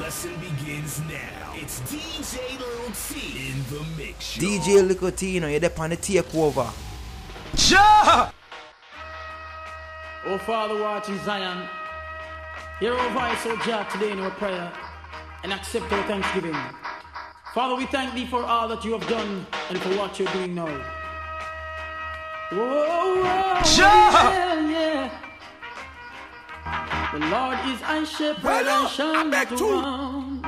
lesson begins now. It's DJ Little T in the mix show. DJ Little T, you know, you're there on the takeover. Ja! Oh, Father, watching Zion, hear our voice, oh Jah, today in our prayer, and accept our thanksgiving. Father, we thank thee for all that you have done and for what you're doing now. Oh, yeah. The Lord is our shepherd and shall not want.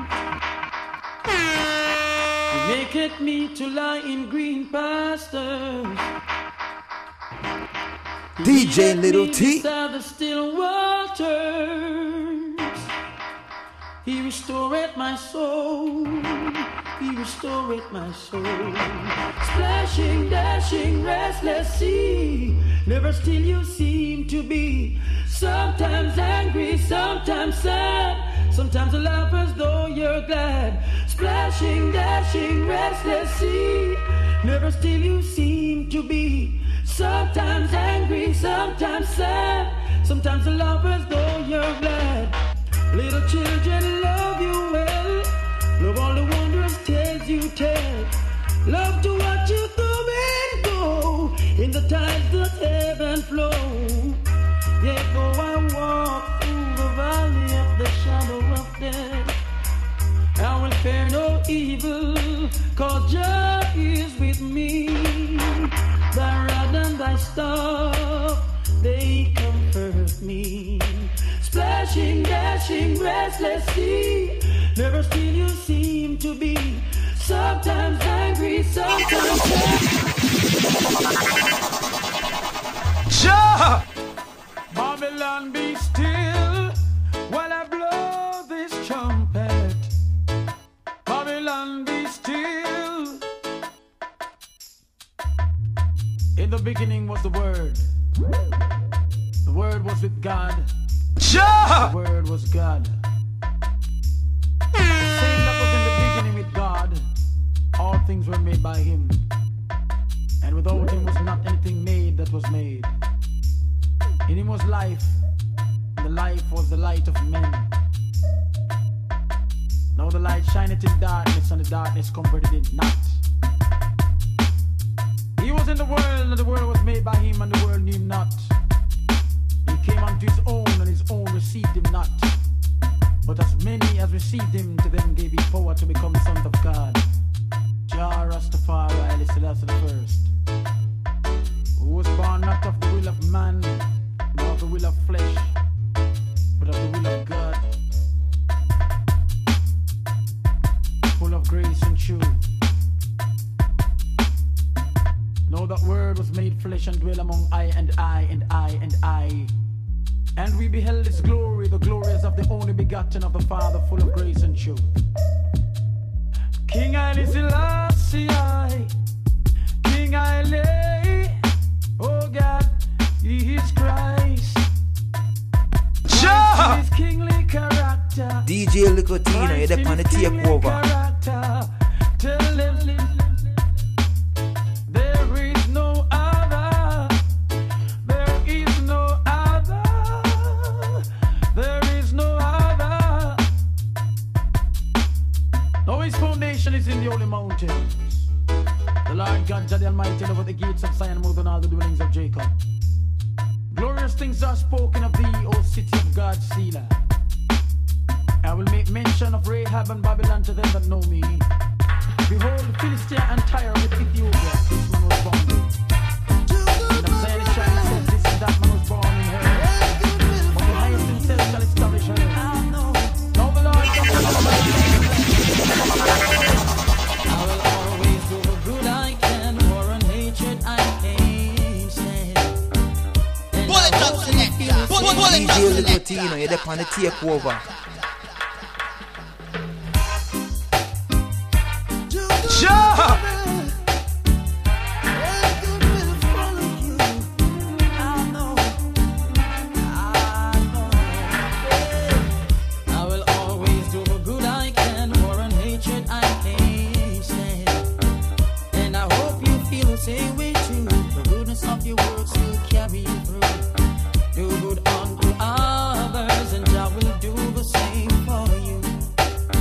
He maketh me to lie in green pastures. DJ Little T. Beside the still waters. He restoreth my soul. He restoreth my soul. Splashing, dashing, restless sea. Never still you seem to be. Sometimes angry, sometimes sad. Sometimes you laugh as though you're glad. Splashing, dashing, restless sea. Never still you seem to be. Sometimes angry, sometimes sad. Sometimes you laugh as though you're glad. Little children love you well. Love all the wondrous tales you tell. Love to watch you come and go in the tides that ebb and flow. Yet though I walk through the valley of the shadow of death, I will fear no evil, 'cause Jah is with me. Thy rod and thy staff, they comfort me. Splashing, dashing, restless sea. Never still you seem to be. Sometimes angry, sometimes sad. Ja! Babylon, be still while I blow this trumpet. Babylon, be still. In the beginning was the Word. The Word was with God. Ja! The Word was God. The same that was in the beginning with God. All things were made by Him. And without Him was not anything made that was made. In Him was life. And the life was the light of men. Now the light shineth in darkness, and the darkness comprehended it not. He was in the world, and the world was made by Him, and the world knew Him not. He came unto His own, and His own received Him not. But as many as received Him, to them gave He power to become the sons of God. Jah Rastafari, Haile Selassie the first, who was born not of the will of man, nor of the will of flesh, but of the will of God, full of grace and truth. Know that Word was made flesh and dwell among I and I and I and I. And we beheld His glory, the glories of the only begotten of the Father, full of grace and truth. King Haile Selassie, King Haile, oh God, He is Christ. Ja! His kingly character. DJ Little T, you know, you're there on the takeover. Tell them there is no other. There is no other. There is no other. No, His foundation is in the holy mountains. The Lord God, Jah the Almighty, over the gates of Zion, more than all the dwellings of Jacob. Glorious things are spoken of thee, O city of God, Selah. I will make mention of Rahab and Babylon to them that know me. Behold, Philistia and Tyre with Ethiopia, this man was born with. And of Zion it shall says, this and that man was born in her. But the highest himself shall establish her. Now the Lord I will always do the good I can, war and hatred I can't stand. Bullet up selector. DJ Little T, you know, you're there on the takeover. Ja! I will always do the good I can, war and hatred I can't stand. And I hope you feel the same way too. The goodness of your words will carry you through. Do good unto others, and I will do the same for you.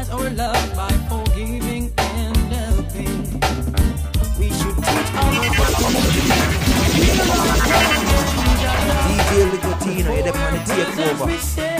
exercise our love by forgiving and helping. We should teach our DJ Licotino, you're the pan to take over.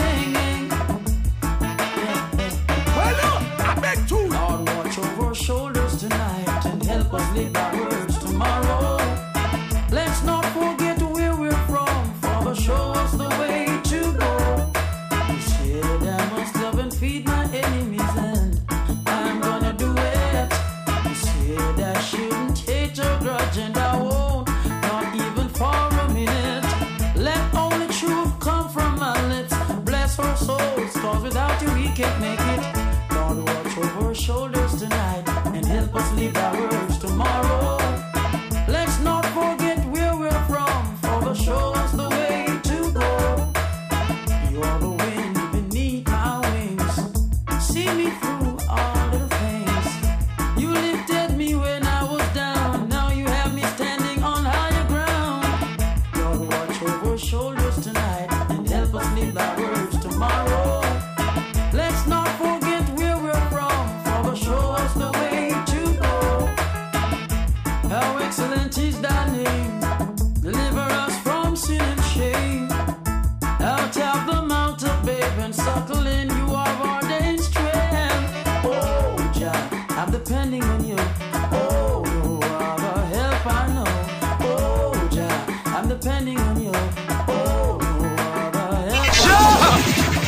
Lord, watch over our shoulders tonight and help us live our words tomorrow. Let's not forget where we're from, Father, show us the way to go. You said I must love and feed my enemies, and I'm gonna do it. You said I shouldn't hate or grudge, and I won't, not even for a minute. Let only truth come from my lips. Bless our souls, cause without you we can't make it. Lord, watch over our shoulders tonight and help us live our words tomorrow. Let's not forget where we're from, Father, show us the way to go. You're the wind beneath my wings, see me through all the things. You lifted me when I was down, now you have me standing on higher ground. Lord, watch over our shoulders tonight and help us live our words tomorrow. Let's not forget where we're from, Father, show us the way to go. How excellent is thy name, deliver us from sin and shame. Out of the mount of babe and suckle in, you are ordained strength. Oh, Jah, I'm depending on you. Oh, you are the help I know. Oh, Jah, I'm depending on you. Oh, you are the help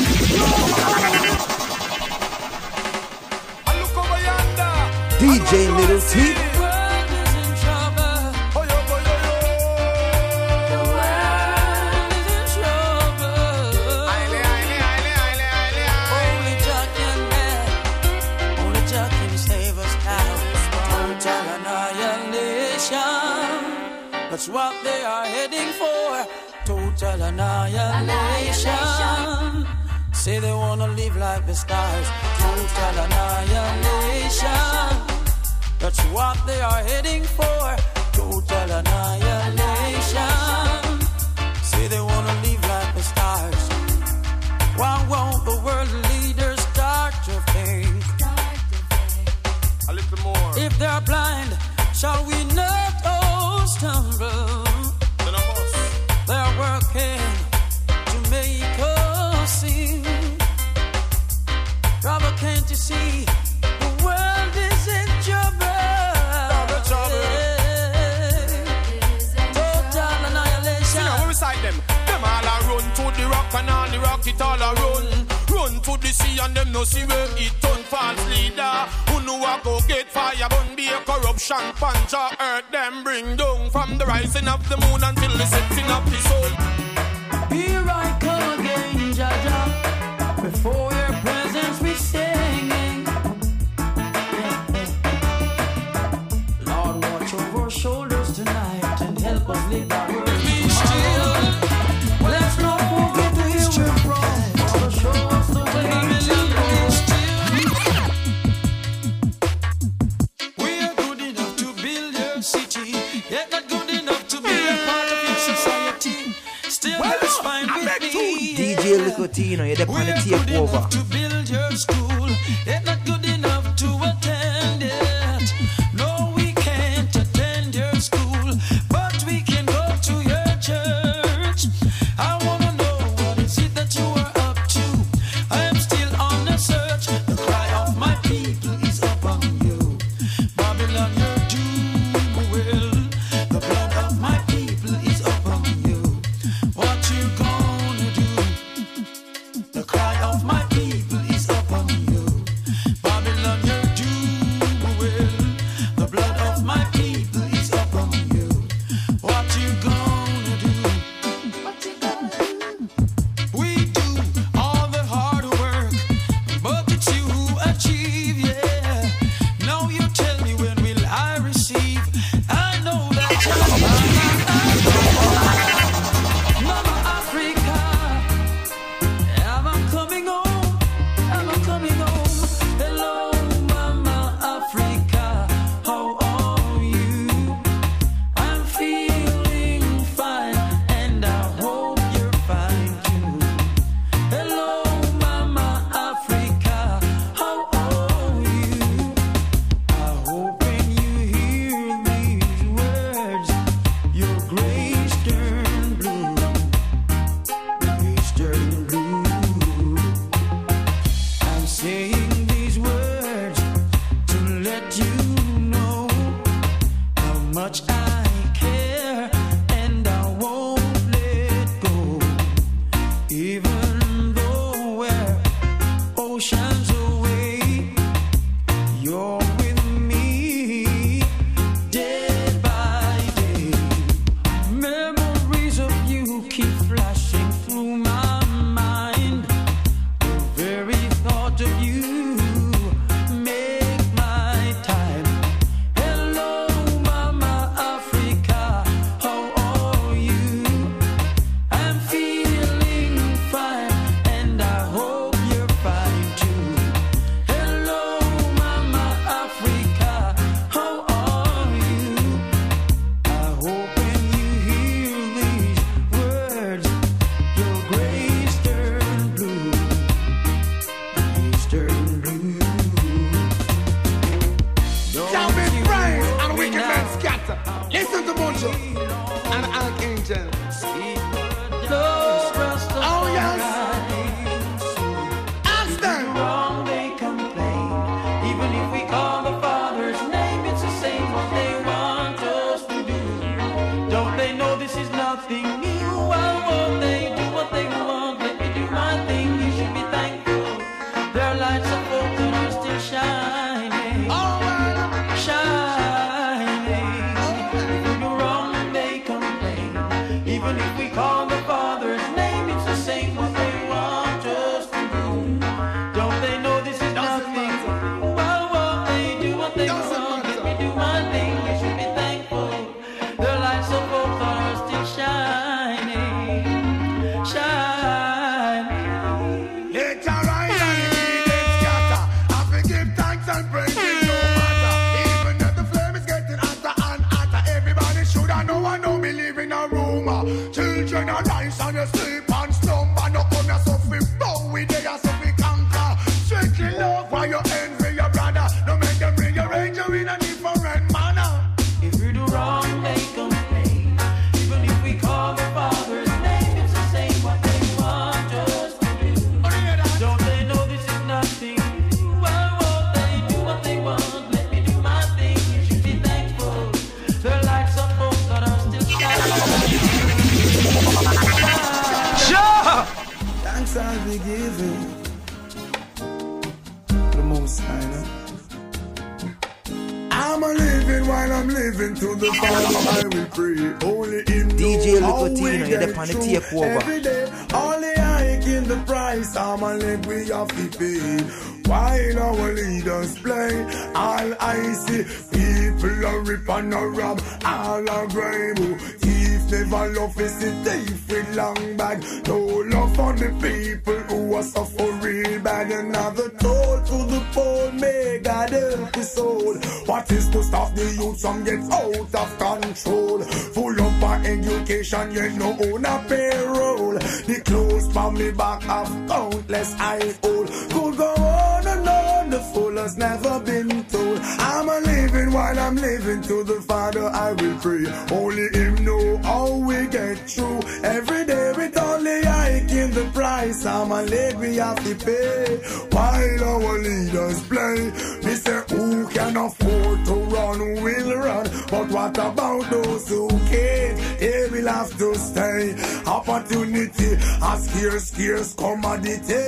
DJ Little T. The world is in trouble. The world is in trouble. Only Jah can help. Only Jah can save us now. Total annihilation. That's what they are heading for. Total annihilation. Say they wanna live like the stars. Total annihilation. That's what they are heading for. Total annihilation. Say they wanna live like the stars. Why won't the world leaders start to think? A little more. If they're blind, shall we not all stumble? Then I must. They're working to make us sing. Brother, can't you see? The world is in trouble. Total annihilation. See now, we recite them. Them all a run to the rock and all the rock it all a run. Run to the sea and them no see where it turn false leader. Who know I go get fire, bun be a corruption punch or earth them bring down from the rising of the moon until the setting of the sun. Here I come again, Jaja. Before your presence we singing. Lord, watch over our shoulders tonight and help us live our words. Let's not forget where we're from. Father, show us the way to go. We are good enough to build your city, yet not good enough to be a part of your society. Still, that's fine with me. DJ Licotino, you're the pan to We're take good over. enough to build your school, yet not good enough to attend it. No, we can't attend your school, but we can go to your church. I wanna know what is it that you are up to. I am still on the search. The cry of my people is upon you. Babylon, you're doing well. The blood of my people is upon you. What you gonna do? The cry of my people There are lights of hope that are still shining. Shining. If we do wrong, they complain. Even if we call the Father's name, it's the same what they want us to do. Don't they know this is nothing? Well, what they do, what they want. Let me do my thing, we should be thankful. The lights of hope are still shining. Shining. It's alright and it needs scatter. I forgive thanks and praise it no matter. Even if the flame is getting hotter and hotter, everybody should have know I know me live in a room. Children are nice and you sleep and slumber. No come here so we bow with they are so we conquer. Strictly love while you envy your brother. No make them rearrange you in a different manner. If we do wrong, they complain. Even if we call the Father's name, it's the same what they want us to do. Don't they know this is nothing? Well, what they do, what they want. Let me do my thing, you should be thankful. The lights of hope that are still shining. Thanks I'll be giving the Most High. I'm a living while I'm living to the Father I will pray. Only Him DJ know how we Nicotino, you're get the on the through takeover. every day. Only I in the price, I'm a leg we have to pay. While our leaders play, all I see people are rip and a rob, all are grave. Thief never love is a thief with long bag. No love for the people who are suffer real bad. Another toll to the poor, may God help his soul. What is to stop the youth from get out of control? Full up for education, yet no own a payroll. The clothes from me back have countless eye hole. Could go on and on, the fool has never been told. I'm a living while I'm living to the Father I will pray. Only Him know how we get through. Every day with only I give the price. I'm a leg we have to pay. While our leaders play, me say who can afford to run will run. But what about those who can't? They will have to stay. Opportunity a scarce commodity.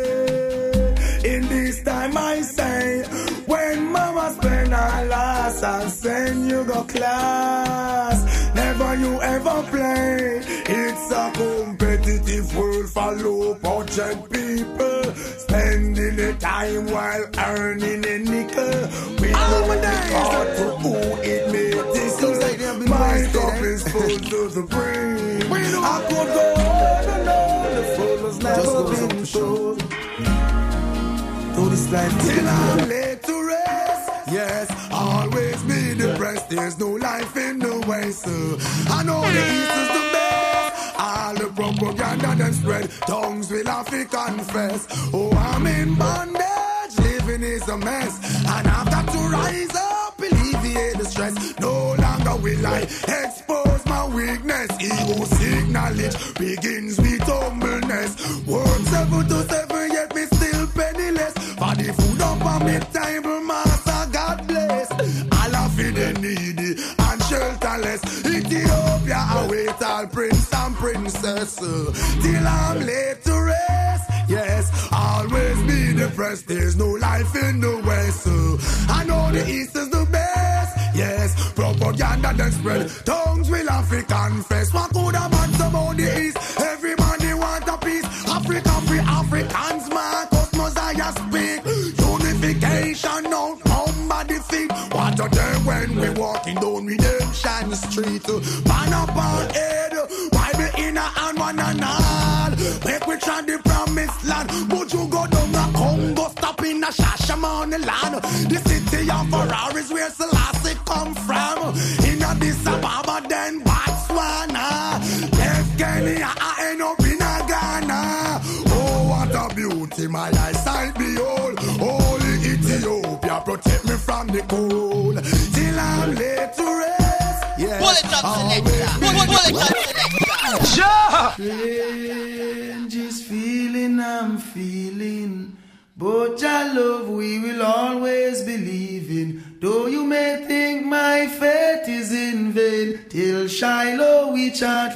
In this time I say, when mama spend her last and send you go class, never you ever play. It's a competitive world for low budget people, spending the time while earning a nickel. We know regard to who it may tickle. My cup is full to the brim. I could go on and on, the fool has never been told. To this life till I'm laid to rest. Yes, always be depressed. There's no life in the West. I know the East is the best. All the propaganda then spread. Tongues will have to confess. Oh, I'm in bondage. Living is a mess. And I've got to rise up, alleviate the stress. No longer will I expose my weakness. Ego seek knowledge begins with humbleness. Work 7 to 7, yet me still penniless. For the food up on me table, master, God bless. All of the needy and shelterless. Ethiopia await all prince and princess. Till I'm laid to rest. Yes, always be depressed. There's no life in the West. I know the East is the best. Yes, propaganda then spread. Tongues will have to confess. What could have been about the East? Everybody want a piece. Africa free Africans, Marcus Mosiah speak. Unification now come by the feet. What a day when we walking down Redemption Street. Ban up our head, Bible in a hand, one and all. Make we try the promised land. Would you go down the Congo, stop in a Shashamane land? The city of Ferraris where Selassie come from. In Addis Ababa, then Botswana. Left Kenya, I end up in a Ghana. Oh, what a beauty, my eyesight behold. Holy Ethiopia, protect me from the cold. Till I'm laid to rest. Yes, Bullet up selector. Bullet up selector. Strange feeling I'm feeling, but your love we will always believe in. Though you may think my faith is in vain, till Shiloh we chant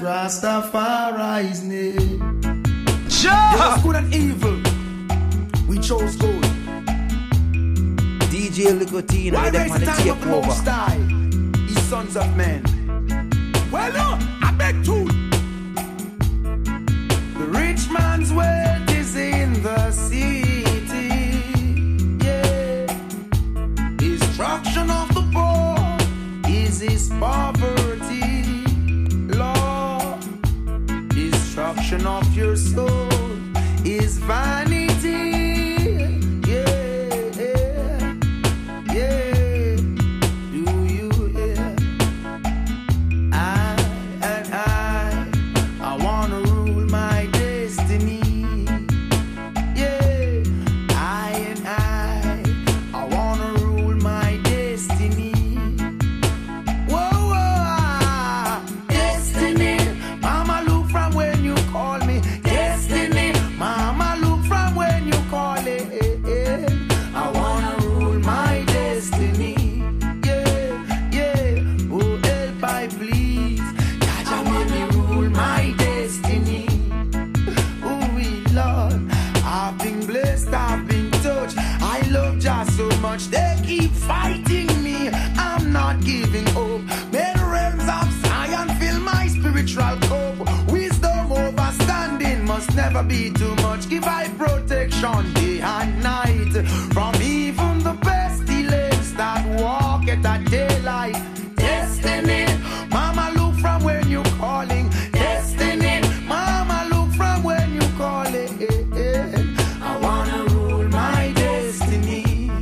Rastafari's name. It was good and evil. We chose good. DJ Nicotino, Why they're waste on the time of the Most takeover. High, ye sons of men? Well, no, I beg to. The rich man's wealth is in the city. Yeah. Destruction of the poor is his poverty. Lord, destruction of your soul is vanity. They keep fighting me, I'm not giving up. May the realms of Zion fill my spiritual cup. Wisdom overstanding must never be too much. Give I protection day and night from even the pestilence that walk at that daylight. Destiny, mama, look from when you calling. Destiny, mama, look from when you calling. I wanna rule my destiny.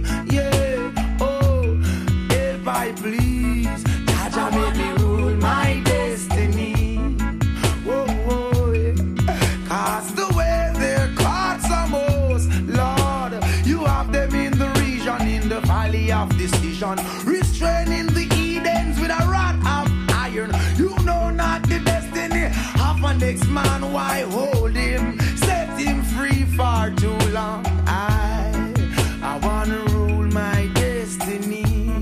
Please, Jaja, make me rule my destiny. Whoa, whoa, yeah. Cast away their cards most, Lord. You have them in the region, in the valley of decision, restraining the Edens with a rod of iron. You know not the destiny of an next man. Why hold him? Set him free for too long. I wanna rule my destiny.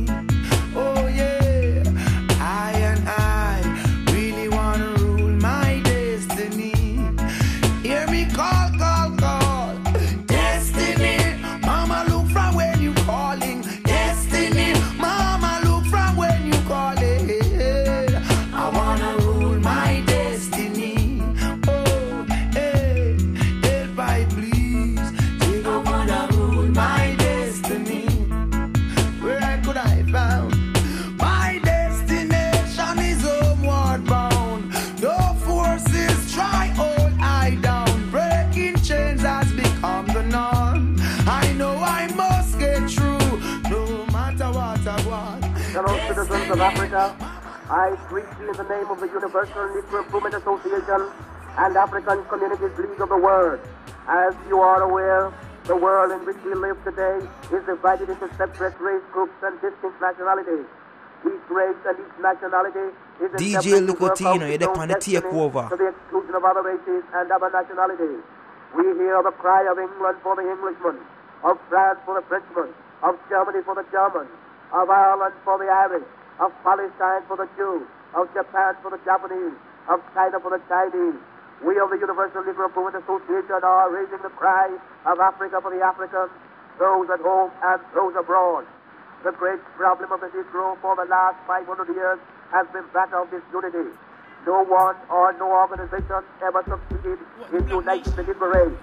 Fellow citizens of Africa, I greet you in the name of the Universal Negro Improvement Association and African Communities League of the World. As you are aware, the world in which we live today is divided into separate race groups and distinct nationalities. Each race and each nationality is DJ Nicotino, you're on the takeover. To the exclusion of other races and other nationalities. We hear the cry of England for the Englishman, of France for the Frenchman, of Germany for the German, of Ireland for the Irish, of Palestine for the Jews, of Japan for the Japanese, of China for the Chinese. We of the Universal Negro Improvement Association are raising the cry of Africa for the Africans, those at home and those abroad. The great problem of the Negro for the last 500 years has been that of disunity. No one or no organization ever succeeded in uniting the Negro race.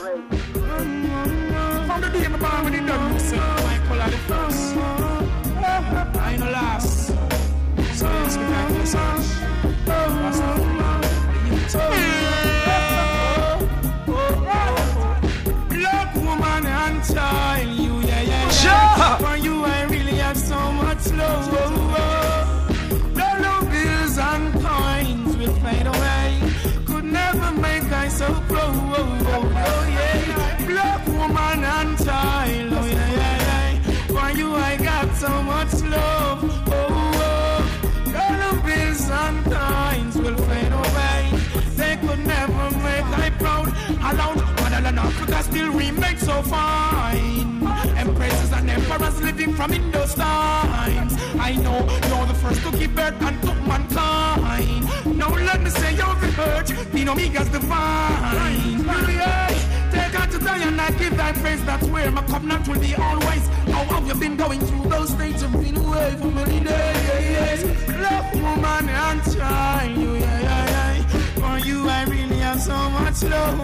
From the day my mom when he done me say, I call her the first. I ain't no last. So let's get back to the search. What's up? Black woman and child, you, yeah. Sure. For you I really have so much love. Dollar bills and coins will fade away. Could never make I so close. Oh yeah. Black woman and child, oh yeah. For you I got so much love. Dollar bills and coins will fade away. They could never make I proud. Allowed, Motherland Africa still remains so fine. Empresses and emperors living from in those times. I know you're the first to give birth and took mankind. Now let me say you're the hurt, you know me as divine. Take out to die and I give thy praise. That's where my covenant will be always. How have you I've been going through those states of being away for many days. Love, woman, and child. For you, I really have so much love.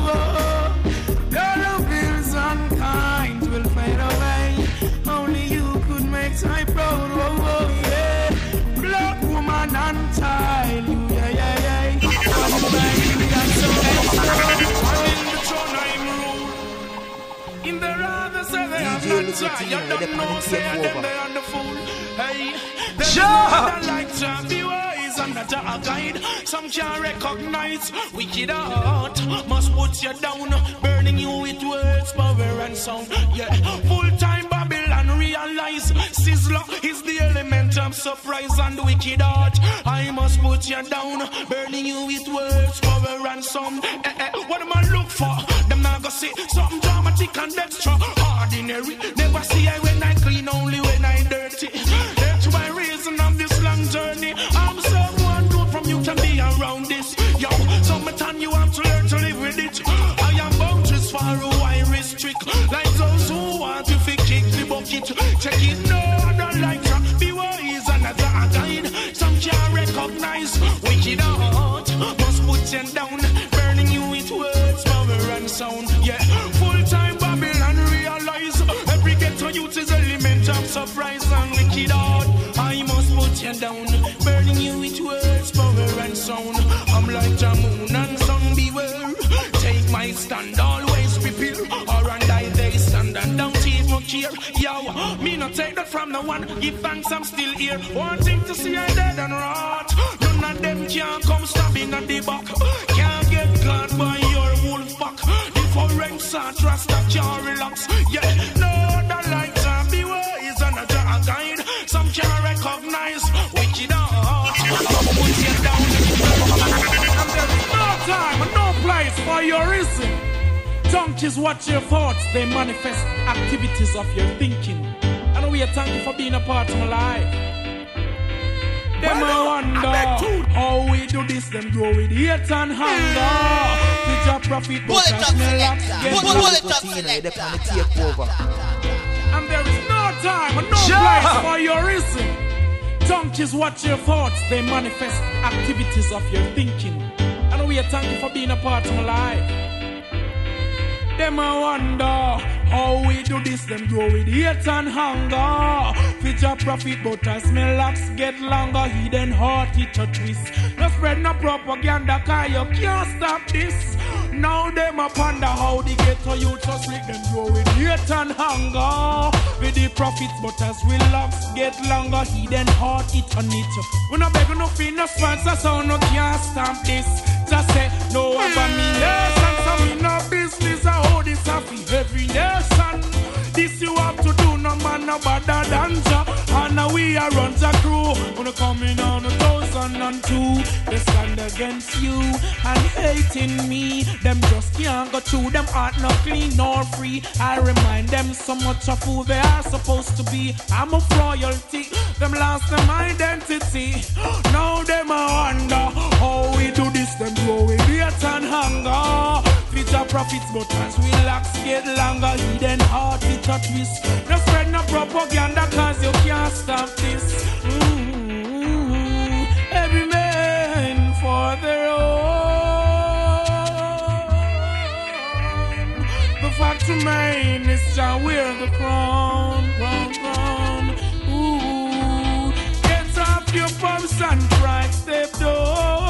All the bills unkind will fade away. Only you could make my proud. Black woman and child. For you, I really have so much love. In the throne I'm ruled. In the rather say they have not tried. You don't know, say them they are the fool. Hey, there's another light to be wise and not a guide. Some can't recognize wicked heart. Must put you down, burning you with words, power and sound. Yeah, full-time Babylon realize Sizzler is the element of surprise and wicked heart. I must put you down, burning you with words, power and sound. What am I look for? Them not gonna see something dramatic and extra ordinary. Never see I when I clean, only when I dirty. That's my reason of this long journey. I'm someone good from you can be around this. Yo, summertime you have to learn to live with it. I am boundaries for who I restrict. Like those who want to kick the bucket. Check it, no, I don't like to be wise and as a guide. Some can't recognize wicked heart. Must put you down, burning you with words, power and sound. Yeah, full-time Babylon realize every ghetto youth is element of surprise and wicked heart. I must put you down, burning you with words, power and sound. I'm like the moon and sun, beware. Take my stand, always prepare. Or and I they stand and don't even care. Yo, me not take that from no one. Give thanks, I'm still here. Wanting to see I dead and rot. None of them can come stabbing at the back. Can't get caught by your wolf pack. The forensics and trust that can't relax. Yeah, no other light to be wise and a guide. Some can't recognize wicked heart. Put you down. And there's no time and no place for your reason. Donkeys watch your thoughts, they manifest activities of your thinking. And we thank you for being a part of my life. Them I wonder how we do this, them go with hate and hunger. With your profit, but I smell like and there is no time and no place for your reason. Donkeys watch your thoughts, they manifest activities of your thinking. And we thank you for being a part of my life. Them I wonder how we do this, them go with hate and hunger. Fit your profit, but as my locks get longer, hidden heart it a twist. No spread no propaganda, cause you can't stop this. Now them a ponder how the ghetto youth just make them go with hate and hunger. With the profits, but as we locks get longer, hidden heart it a knit. We no beg no fee, no sponsor, so no can't stop this. Just say no abomination, so we no business. I hold this off in every nation. This you have to do, no man no better than ya. And now we are run the crew. When coming on 2002, they stand against you and hating me. Them just can't go through, them heart not clean nor free. I remind them so much of who they are supposed to be. I'm of royalty, them lost them identity. Now them I wonder how we do this, them go with hate and hunger. Future profits, but as we locks get longer, hidden heart it a twist. No spread no propaganda, cause you can't stop this. Every man for their own. The fact remains is to wear the crown. Ooh, get off your pumps and pride, step down.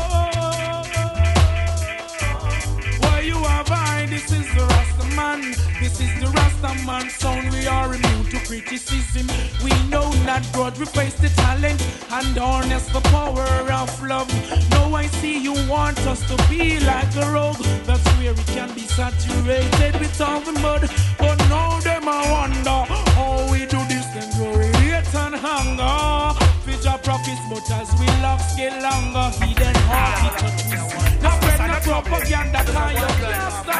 This is the Rastaman, this is the Rastaman sound. We are immune to criticism. We know not God, we face the talent and harness the power of love. Now I see you want us to be like a rogue. That's where it can be saturated with all the mud. But now them I wonder how we do this, then go hate and hunger. Future profits, but as we love get longer, hidden heart it a twist. No spread no propaganda, cause you can't stop.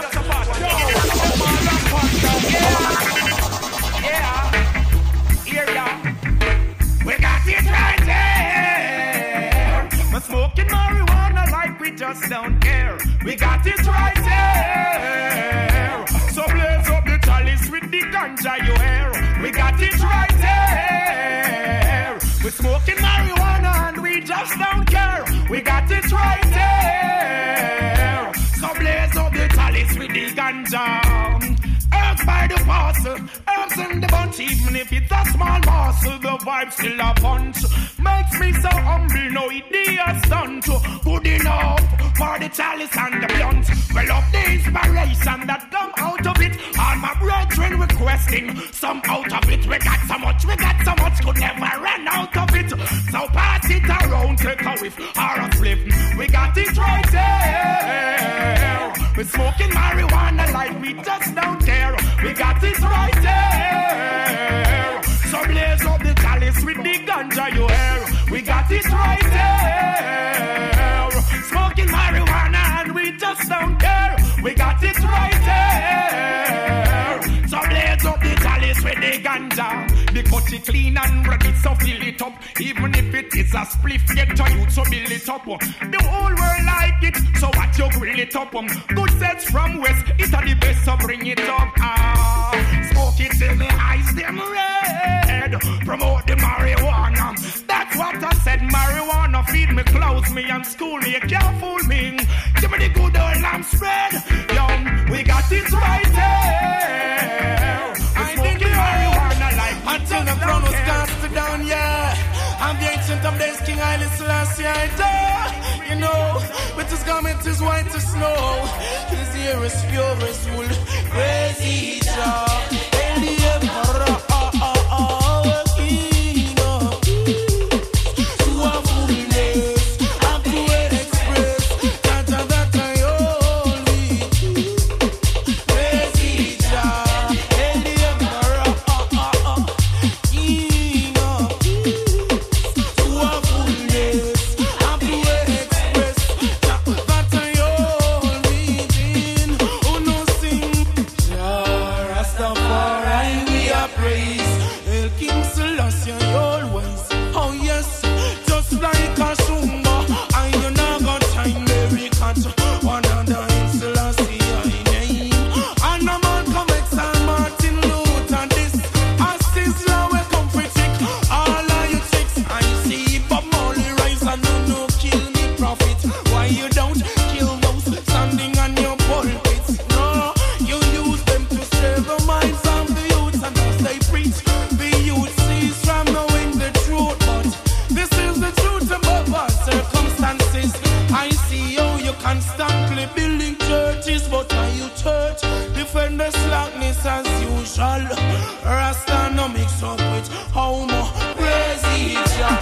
We got it right there. We're smoking marijuana like we just don't care. We got it right there. So blaze up the chalice with the ganja you hear. We got it we got it right there. So blaze up the chalice with the ganja. Herbs by the parcel, herbs in the bunch. Even if it's a small parcel, the vibe still a punch. Makes me so humble, no idea stunt. Good enough for the chalice and the blunt. Well, of the inspiration that come out of it. All my brethren requesting some out of it. We got so much, could never run out of it. So pass it around, take a whiff or a flip. We got it right there. We're smoking marijuana like we just don't care. We got it right there. So blaze up the chalice with the ganja you hear. We got it right there. Smoking marijuana and we just don't care. We got it right there. So blaze up the chalice with the ganja. The cut it clean and ready, so fill it up. Even if it is a spliff, get to you to build it up. The whole world like it, so what you grill it up. Good sets from west, it's the best, so bring it up. Smoke it till my eyes them red. Promote the marijuana. That's what I said. Marijuana feed me, clothe me, and school me. You can't fool me. Give me the good old lamb spread. Yo, we got it right there. I think marijuana like until the crown was cast down, yeah. I'm the ancient of days, King Haile Selassie, I die. You know, with his garment is white as snow. His hair is pure as wool. Crazy Jah, and the emperor, king of kings. To a fullness, I'm to express that I only. Crazy Jah, and the emperor, king of kings. To a fullness, I'm to express that I only been. Oh no, sing Jah Rastafari, we are praise. El King Selassie always. Oh yes, just like a Shumba, I you not got time, Mary cat. One under him Selassie I name. And a man come ex and Martin Luther this. As this law we come for trick. All of you tricks, I see Bob Marley rise and no kill me prophet. Why you don't kill those standing on your pulpits? No, you use them to save the minds of the youth, and as they preach, the youth cease from knowing the truth. But this is the truth above all circumstances. I see how you constantly building churches, but are you church? Defend the slackness as usual. Rasta no mix up with homo. Crazy Jah.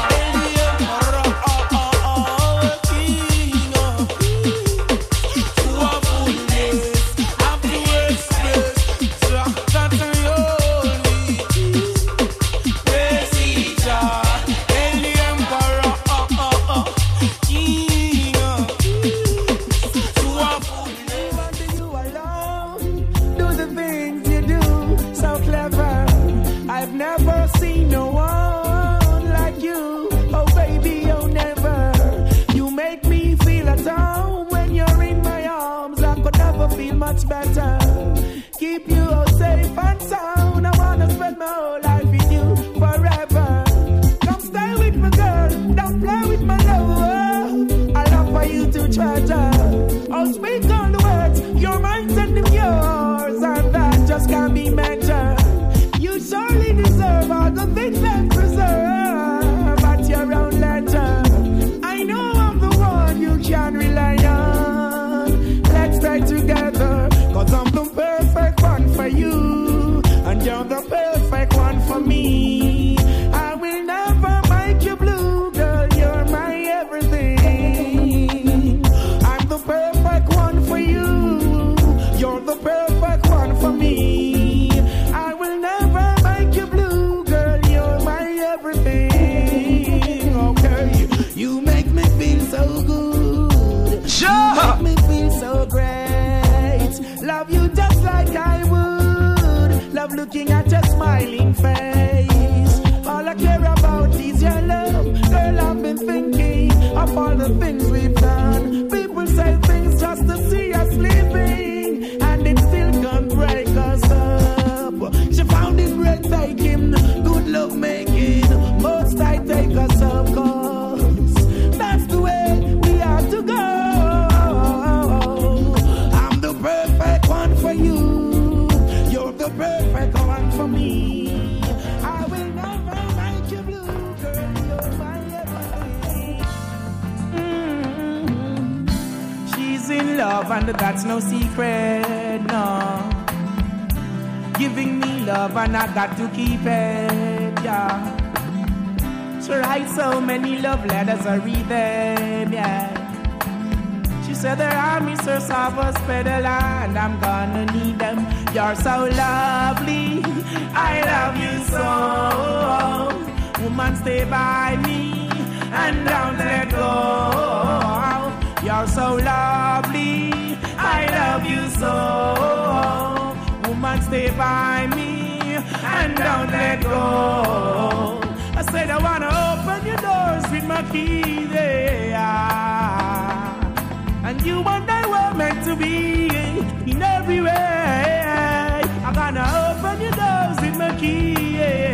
King of kings. To a fullness, I'm to express that I only. Crazy Jah, and the emperor, king of kings. To a fullness. You alone do the things you do so clever. I've never seen no one like you. Oh baby, oh never. You make me feel at home when you're in my arms. I could never feel much better. Keep you all safe and sound. I wanna spend my whole life with you forever. Come stay with me, girl. Don't play with my love. I love for you to treasure. I'll speak all the words. Your mind's and them yours, and that just can't be measured. You surely deserve all the things that preserve at your own leisure. I know I'm the one you can rely on. Let's stay together, 'cause I'm the perfect one for you, and you're the perfect one for me. I will never make you blue, girl, you're my everything. I'm the perfect one for you, you're the perfect one for me. I will never make you blue, girl, you're my everything. Okay, you make me feel so good. You make me feel so great. Love you just like I would. Love looking at your smiling face. All I care about is your love. Girl, I've been thinking of all the things we've done. People say things just to see us living, and it still can't break us up. She found it breathtaking, good love making. Most I take us up, 'cause that's the way and that's no secret, no. Giving me love and I got to keep it, yeah. She writes so many love letters, I read them, yeah. She said there are Mr. Savas Pedal and I'm gonna need them. You're so lovely, I love you so. Woman, stay by me and don't let go. You're so lovely, I love you so. Woman, stay by me and don't let go. I said I wanna open your doors with my key there, and you and I were meant to be in every way. I'm gonna open your doors with my key,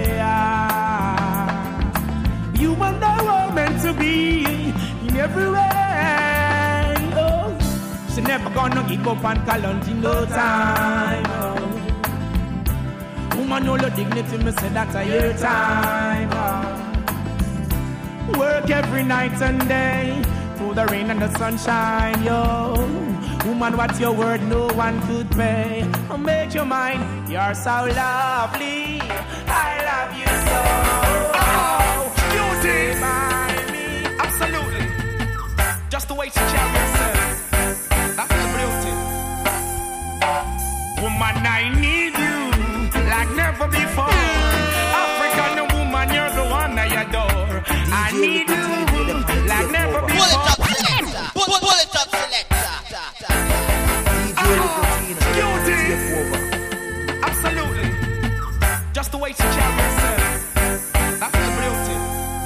you and I were meant to be in every way. Oh, she never gonna give up and call on in no time. Oh. Woman, know your dignity, me say that's your time. Work every night and day, through the rain and the sunshine, yo. Woman, what's your word? No one could pay. Make your mind, you're so lovely. I love you so. Oh, beauty, by me. Absolutely. Just the way she carries herself. That's the beauty. Woman, I need you like never before. African woman, you're the one I adore. I need you like never before. Pull it up, selector. Beauty. Absolutely. Just the way she carries herself. That's the beauty.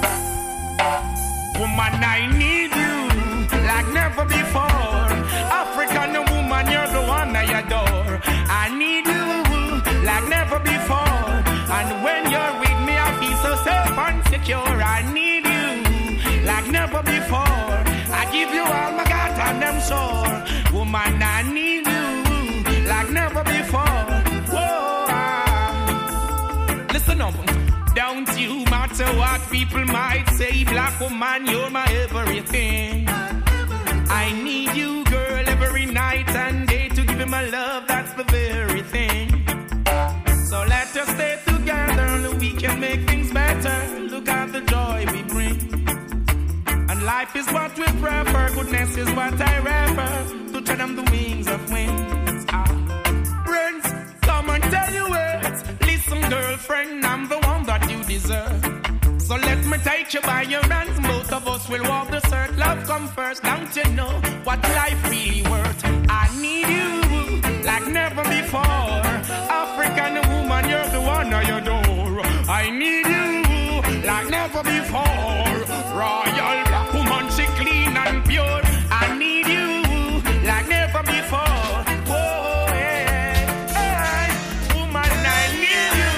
Woman, I need you like never before. African woman, you're the one I adore. I need you like never before. And when you're with me, I feel so safe and secure. I need you like never before. I give you all my God and I'm sure. Woman, I need you like never before. Whoa. Listen up. Don't you matter what people might say, black woman, you're my everything. I need you, girl, every night and day to give you my love, that's the very thing. So let us stay together and we can make things better. Look at the joy we bring. And life is what we prefer, goodness is what I refer, to turn on the wings of winds. Friends, come and tell you it. Listen, girlfriend, I'm the one that you deserve. So let me take you by your hands, both of us will walk the circle. Love come first, don't you know what life really worth? I need you like never before. African woman, you're the one I adore. I need you like never before. Royal black woman, she clean and pure. I need you like never before. Whoa, hey, hey, woman, I need you.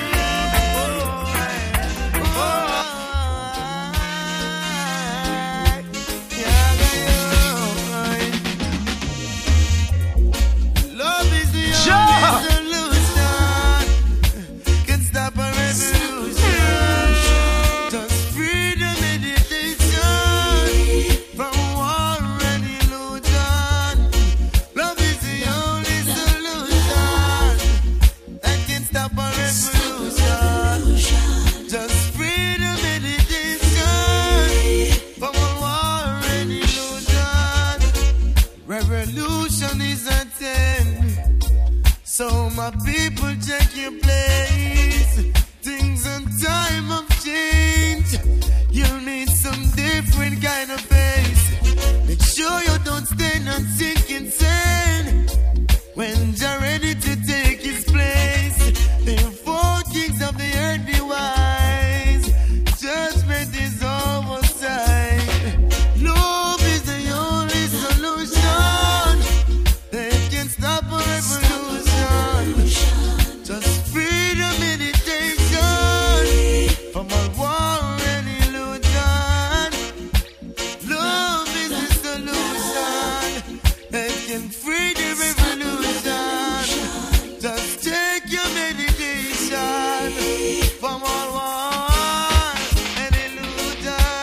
Love is the only solution. Can stop a revolution. Just freedom, meditation from war and illusion. Love is the only solution that can stop a revolution. Just freedom, meditation from war and illusion. Revolution is a 10. So my people, check your place. Things and time have changed. You'll need some different kind of face. Make sure you don't stand and sink insane. When you're ready to take his place, the 4 kings of the earth be wise. Judgment is oversight. Love is the only solution that can stop a revolution. Just freedom, meditation from all war and illusion. Love is the solution that can free the revolution. Just take your meditation from all war and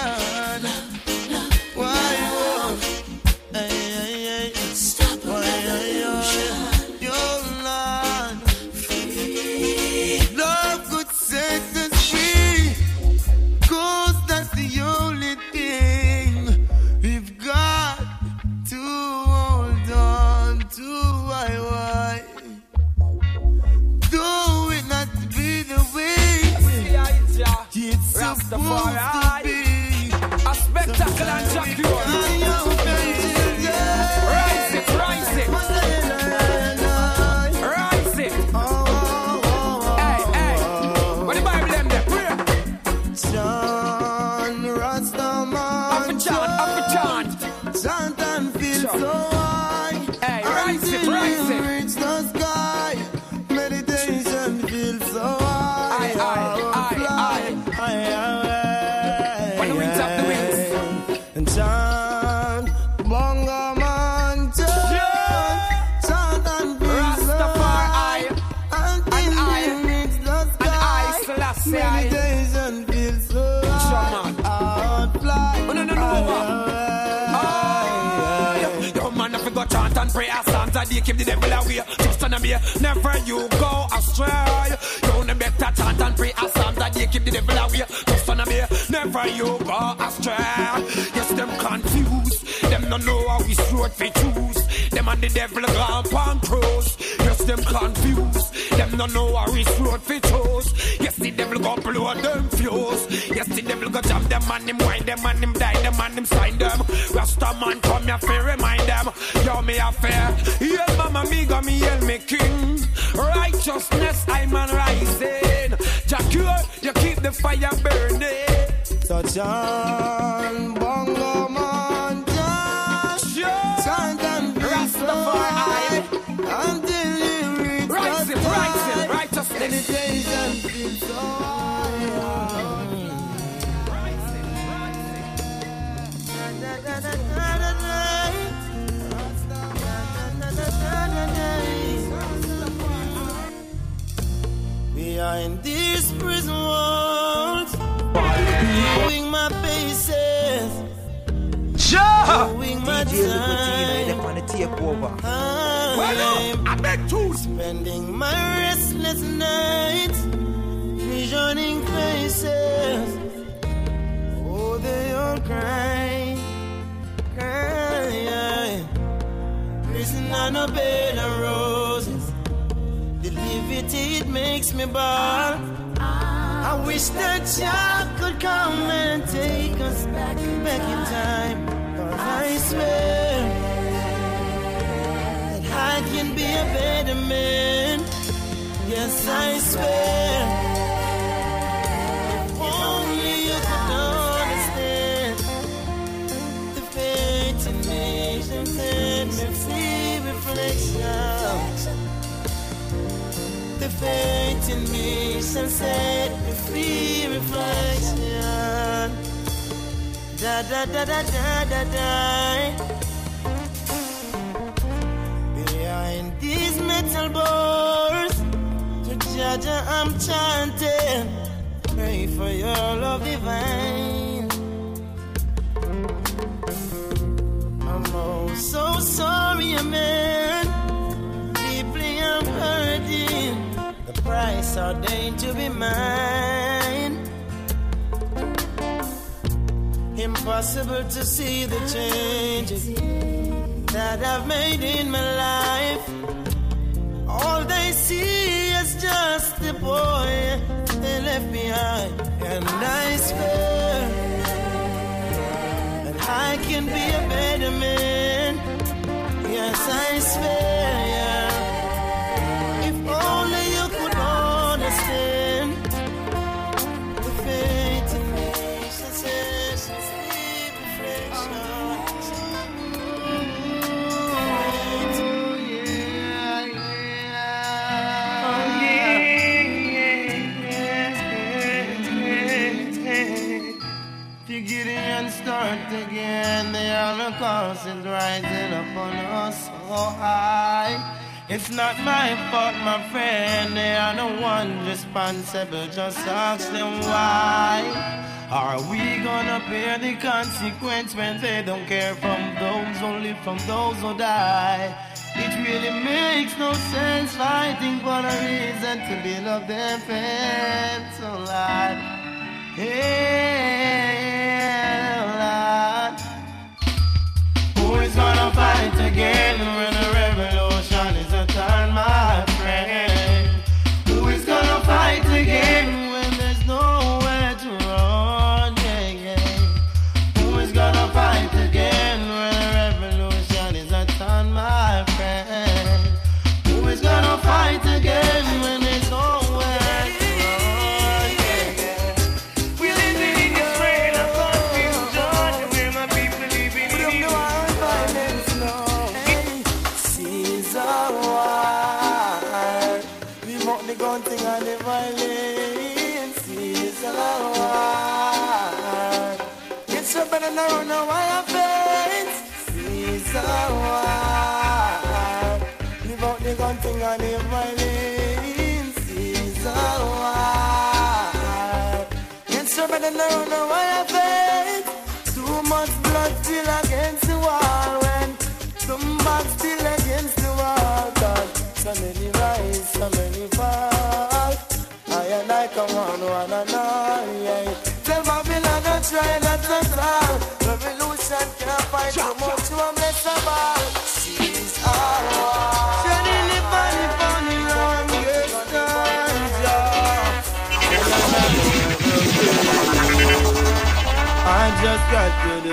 illusion. Why you? Hey, hey, hey. Why you? Many days and feel so hard. Fly. Yo, man, if you go chant and pray a psalms, I keep the devil away. Just on me, never you go astray. You no better chant and pray a psalms, I keep the devil away. Just on me, never you go astray. Yes, them confused. Them no know how we road for choose. Them and the devil gone on cruise. Yes, them confused. Them no know how we road for choose. Yes, the devil go blow them fuse. Yes, the devil go jam them and him wind them and him die them and him sign them. Rasta man come here for remind them. Yo, me a fair. Yell mama me go me yell me king. Righteousness I'm on rising. Jacure, you keep the fire burning. Touch on bongo man, chant and Rastafari until you reach righteousness. Any days and feel so behind these prison walls, moving my paces, moving my time. I beg to spending my restless nights, visioning faces. Oh, they all cry, cry. Prison on a bed of roses. The liberty it makes me bawl. I wish that Jah could come and take us back in time. 'Cause I swear that I can be a better man. Yes, I swear. If only you could understand the fate in me and set me free reflection. The fate in me shall set me free reflection. Da da da da da da da. Behind these metal bars, to Jaja I'm chanting. Pray for your love divine. I'm oh so sorry, man. Deeply I'm hurting. The price ordained to be mine. Impossible to see the changes that I've made in my life. All they see is just the boy they left behind. And I swear that I can be a better man. Yes, I swear, yeah. If only you could understand the fate in me, sleep reflection. Gideon start again. The Holocaust is rising upon us so high. It's not my fault, my friend. They are the one responsible. Just ask them why. Are we gonna bear the consequence when they don't care from those, only from those who die? It really makes no sense fighting for a reason to build up their fence. So Lord, hey, Lord, who is gonna fight again when the revolution is a turn, my friend? Who is gonna fight again when there's nowhere to run? Yeah, yeah. Who is gonna fight again when the revolution is a turn, my friend? Who is gonna fight again when there's nowhere to run? Yeah, yeah. We're living in this reign of confusion, where my people living in the world violence now. Caesar war, we mock the gun thing and the violence. Caesar war, it's so better now run a wire fence. Caesar war, we the gun thing and the violence. Caesar war. then I run away a faith. Too much blood still against the wall. When some back still against the wall. God, so many rise, so many fall. I and I come on one and all, yeah. Tell Babylon to try not to fall. Revolution can't fight too much, you are blessed of all. She's all war. Shedding the funny, funny, wrong, yes, I just got to do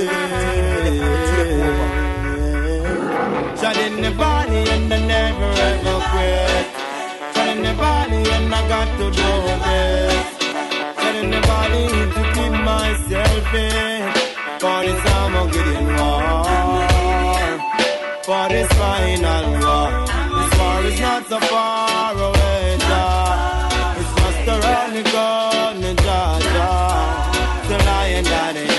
it. Shot in the body and I never ever quit. Shot in the body and I got to do this. Shot in the body to keep myself in. For this I'm a getting war. For this final war. This war is not so far away, Jah. It's just around the corner, Jah, Jah. The lion daddy,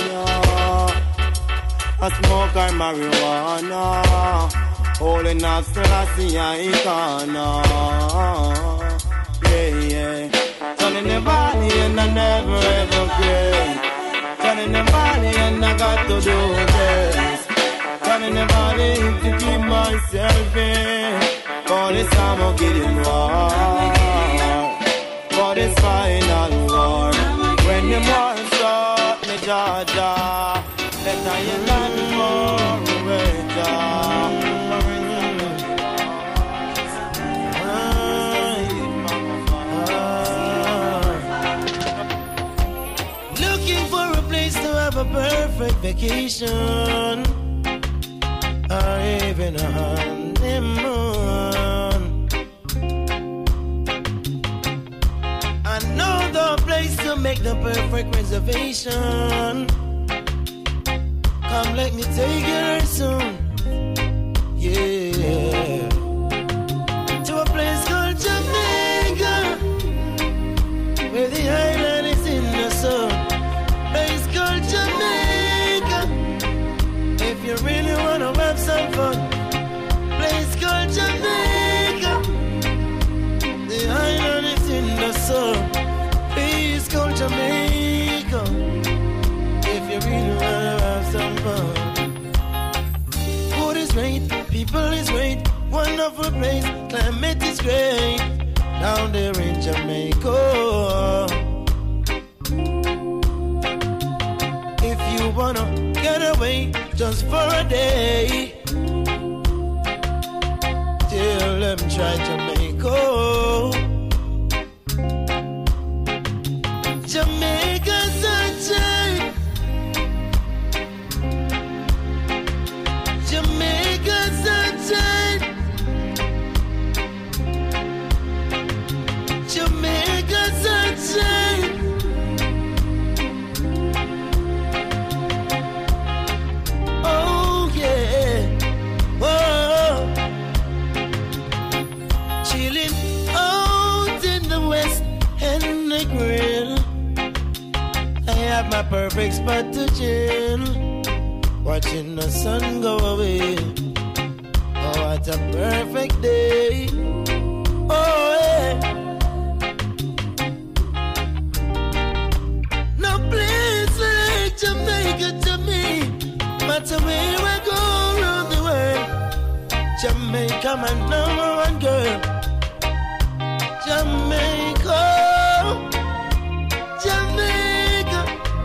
I smoke our marijuana. Holding up still I see I yeah, yeah. Turning the body and I never ever quit. Turning the body and I got to do this. Turning the body to keep myself in. For this I'm a getting war. For this final war. When the war start, me Jaja. Let I your life before away, Jah. Looking for a place to have a perfect vacation, or even a honeymoon. I know the place to make the perfect reservation. Come, let me take you there soon. Yeah. To a place called Jamaica, where the island is in the sun. Place called Jamaica, if you really wanna have some fun. Place called Jamaica, the island is in the sun. Place called Jamaica, if you really wanna have some fun. Food is great, people is great, wonderful place, climate is great, down there in Jamaica. If you wanna get away just for a day, tell them try Jamaica. Jamaica sunshine, Jamaica sunshine, Jamaica sunshine. Oh yeah, whoa. Chilling out in the west and the grill. I have my perfect spot to chill, watching the sun go away. Oh, what a perfect day. Oh, yeah. No place like Jamaica to me. Matter where I go around the world, Jamaica, my number one girl. Jamaica, Jamaica,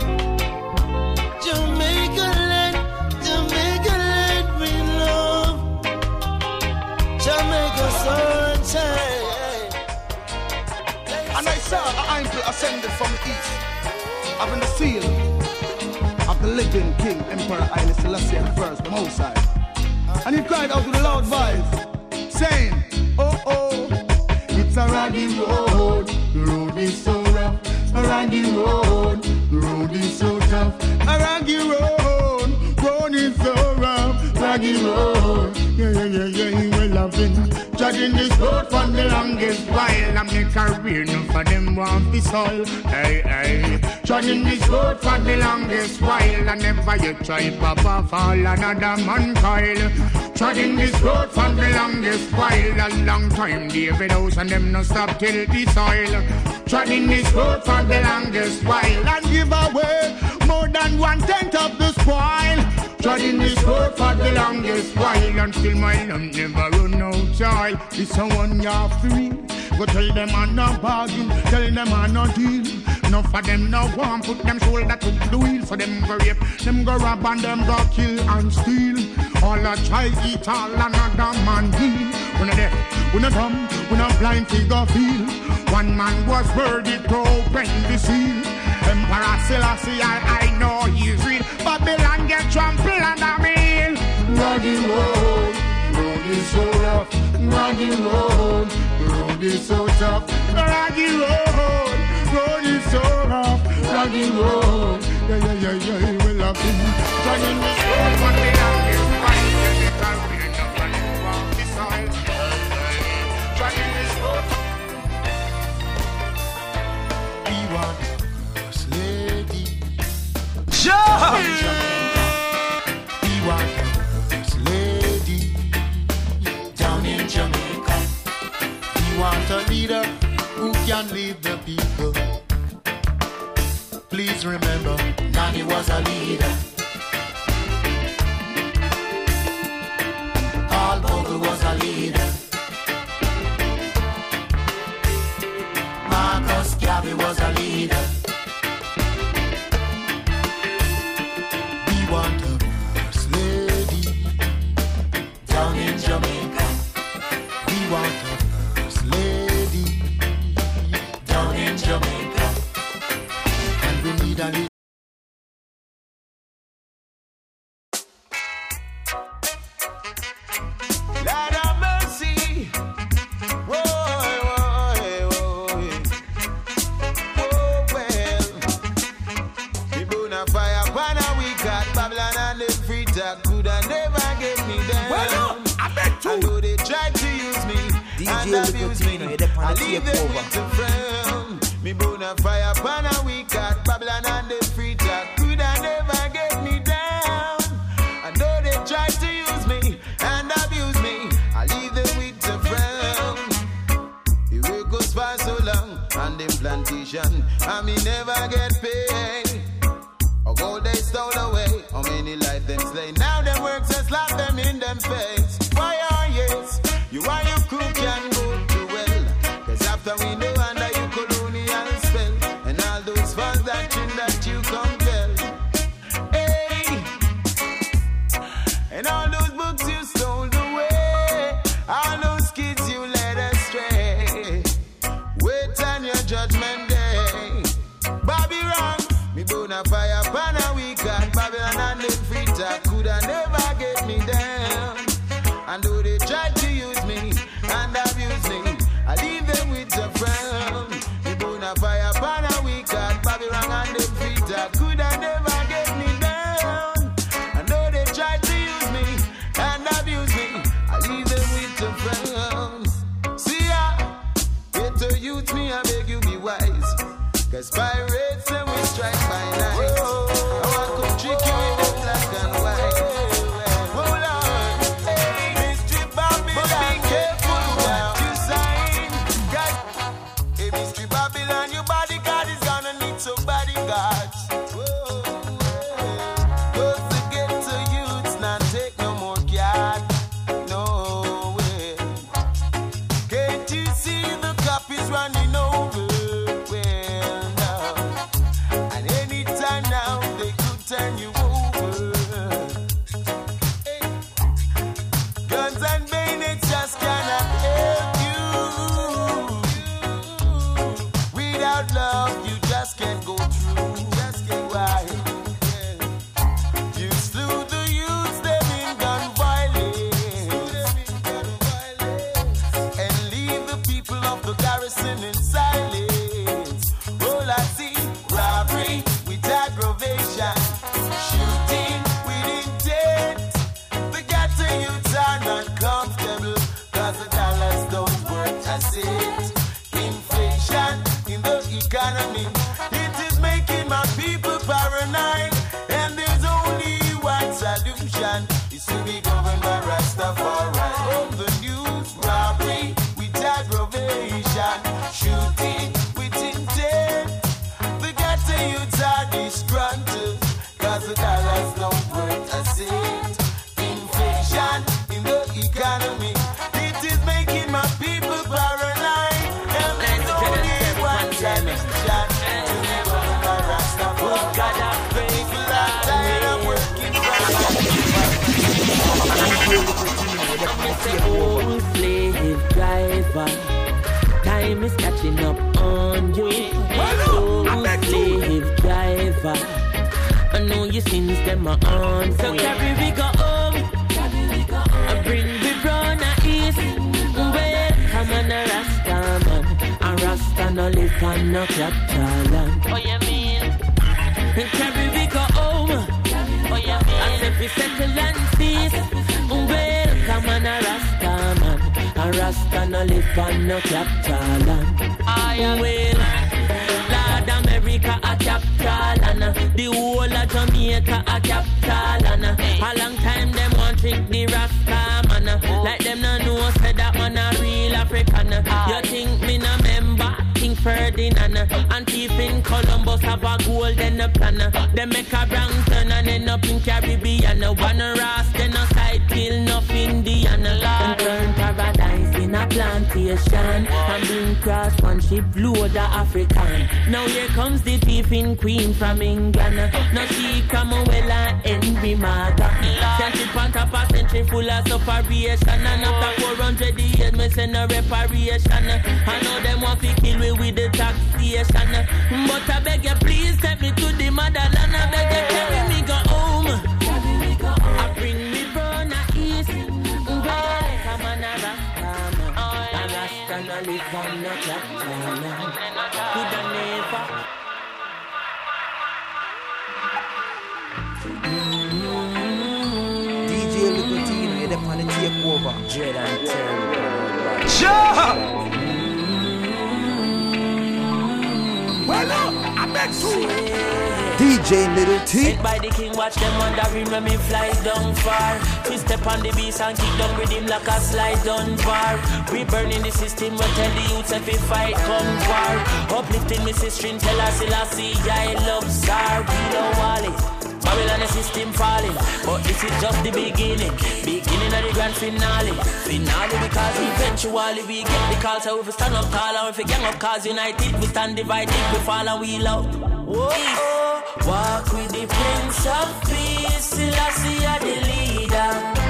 Jamaica land, Jamaica land we love. Jamaica sunshine. And I saw an angel ascended from the east, having the seal of the living King Emperor Haile Selassie I, the Most High. And he cried out with a loud voice, saying, oh oh, it's a raggy road, the road is so rough. A raggy road, the road is so tough. A raggy road is so rough. Raggy road. Yeah, we loving. Judging this road for the longest while. I make career, no for them want this all. Hey. Judging this road for the longest while. I never yet try papa fall another man coil. Judging this road for the longest while. A long time David House and them no stop till the soil. Judging this road for the longest while. And give away more than 1/10 of the spoil. Treading this road for the longest while. Until my lump never run out joy. This someone you're free. Go tell them I'm not bargain. Tell them I'm not deal. Enough of them no want put them shoulder to the wheel. So them go rape, them go rob and them go kill and steal. All a try eat all another man deal. We not deaf, we not dumb, we not blind figure feel. One man was worthy to open the seal. Emperor Selassie, I know he's real. Babylon get trampled under me. Raggy road is so rough. Raggy road is so tough. Raggy road is so rough. Raggy road, yeah, we love him. Running this road for the longest while. Because we're not running from the soil. Running this road. We want we want a first lady down in Jamaica. We want a leader who can lead the people. Please remember, Nani was a leader. Paul Bogle was a leader. Marcus Garvey was a leader. Want a first lady down in Jamaica. We want a first lady down in Jamaica. And we need a leader. Lord have mercy. Could I never get me down? Well, I bet you. I know they tried to use me and abuse me. I leave them with a frown. Me burn a fire pan a week at Babylon and the free talk. Could I never get me down? I know they tried to use me and abuse me. I leave them with a frown. The work goes for so long on them plantation, and me never get paid. Or gold they stole away. How many life them slay? Now them works and slap them in them face. Why are yes? You and your crew can go to well. Cause after we know under you colonial spell, and all those false doctrine that you compel. Hey, and all those books you stole away, all those kids you led astray. Wait on your judgment day. Bobby wrong. Me burn a fire pan a week at Babylon and them free talk. Could I never get me down? And though they tried to use me and abuse me, I leave them with a frown. Me burn a fire pan a week at Babylon and them free talk. Could I never get me down? And though they tried to use me and abuse me, I leave them with a frown. See ya, get to youth me, I beg you be wise. Cause pirates and we strike by night. I want to trick you in the black and white. Hold on, hey, Mystery Babylon, be careful what you sign. God, hey, Mystery Babylon, your bodyguard is gonna need some bodyguards. Cause the ghetto youths not take no more cat. No way. Can't you see the cop is running over? Turn you over. Hey. Guns and bayonets just cannot help you. Without love, you just can't go through. Just can't why. You slew the youths, them in gun violence, and leave the people of the garrison in silence. All I see, robbery with aggravation. Shooting with intent, the economy. It is making my people paranoid. And there's only one solution. It's to be governed by Rastafari. On the news, robbery with aggravation, shooting with intent. The ghetto youths are disgruntled, cause the dollar's not worth a cent. Inflation in the economy, it is making my people paranoid. And there's only one solution to be governed by Rastafari. People are tired of working old slave driver, time is catching up on you. Old slave driver, I know your sins them are on. So carry we go home, I bring the brown east. Well, come on a Rasta man, a Rasta no live on no capital land. Oh you mean? Carry we go home, oh you mean? As if we settle and cease. Well, come on a Rasta man, a Rasta no live on no capital land. I am well, Lord America a capital and the whole of Jamaica a capital and a long time them want trick the Rasta man, like them no know say that man a real African. You think me no member King Ferdinand and thief in Columbus have a golden plan. They make a wrong turn and end up in Caribbean. One Rasta then a side kill enough Indian. And turn paradise in a plantation and bring cross one ship load of African. Now here comes the thief in Queen from England. Now she come well and Henry Martha. Sent it on top a century full of separation. And after 400 years me send a reparation. I know them want to kill me with the taxation. But I beg you please take me to the motherland. I beg you carry me go home. I bring me brown east. Come on a Rasta man, a Rasta no live on no capital land. Could I never? DJ Nicotino, you're the pan to take over. Dread and terror. Sure! Well, I beg to. DJ Little T. Sent by the king, watch them wondering when me fly down far. We step on the beast and kick down with him like a slide down bar. We burning the system, we tell the youths if we fight come far. Uplifting Mrs. String, tell us Selassie, I love Tsar. We don't want it. Babylon the system falling, but this is just the beginning of the grand finale because eventually we get the call. So if we stand up tall and if we gang up cause united, we stand divided, we fall and we loud. Whoa, walk with the Prince of Peace, Selassie the leader.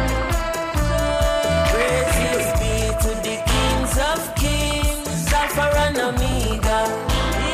Praises be to the kings of kings, Alpha and Omega.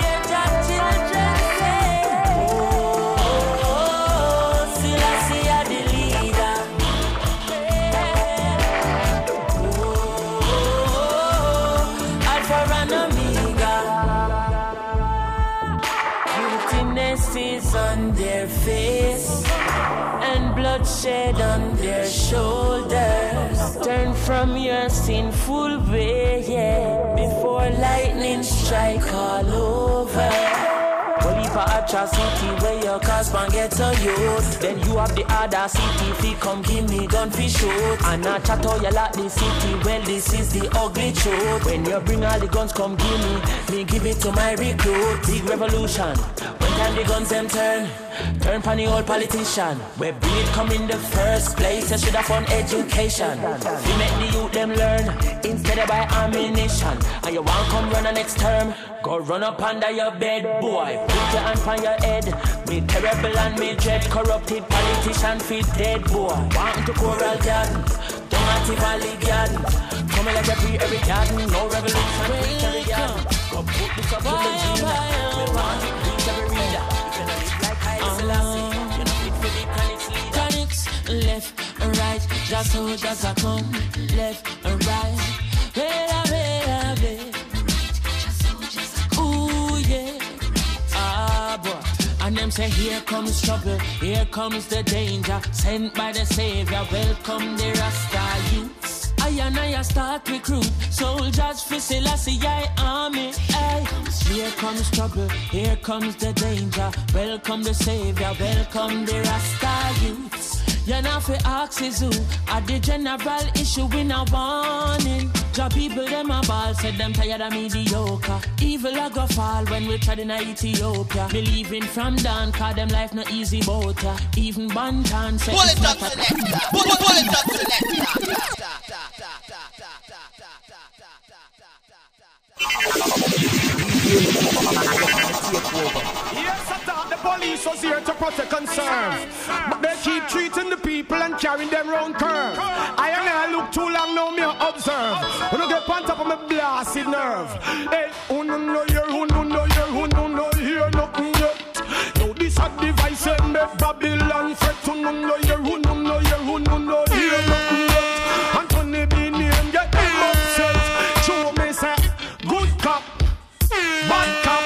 On their face and bloodshed on their shoulders. Turn from your sinful way, yeah, before lightning strike all over. Only for atrocity where your husband gets a youth. Then you have the audacity fi come give me gun fi shoot. And I chat all you like the city. Well, this is the ugly truth. When you bring all the guns, come give me give it to my recruit. Big revolution. When time the guns them turn pan the old politician. Where bring it come in the first place. You should have fun education. We make the youth them learn instead of buy ammunition. And you want come run the next term, go run up under your bed, boy. Put your hand on your head. Me terrible and me dread, corrupted politician fit dead, boy. Want to Coral Garden, don't anti-Valley Garden. Come like a free every garden, no revolution, free every garden. Go put this up to the Gina. We want it, reach every reader. You know it's like I Selassie. You know it for the canics leader. Canics, left and right, just so just a come. Left and right, ooh yeah. Ah boy. And them say here comes trouble, here comes the danger. Sent by the Savior, welcome the Rasta youths. I and I start recruit soldiers for Selassie army. Hey, here comes trouble, here comes the danger. Welcome the savior, welcome the Rasta youths. You know for axes who at the general issue in a warning. Job people them a ball, said them tired of mediocre. Evil a go fall when we tried in Ethiopia. Believing from down, cause them life no easy boat ya. Even Bantan said pull it up selector, pull it up selector. Yes, I thought the police was here to protect and serve, but they keep treating the people and carrying them round curve. I look too long now, me observe. When I get on top of my blasted nerve. Hey, who no hear, who no hear nothing yet. No, this a device and make Babylon fret. Who no hear, who no hear nothing yet. Anthony B. name get them upset. Show me say, good cop, bad cop.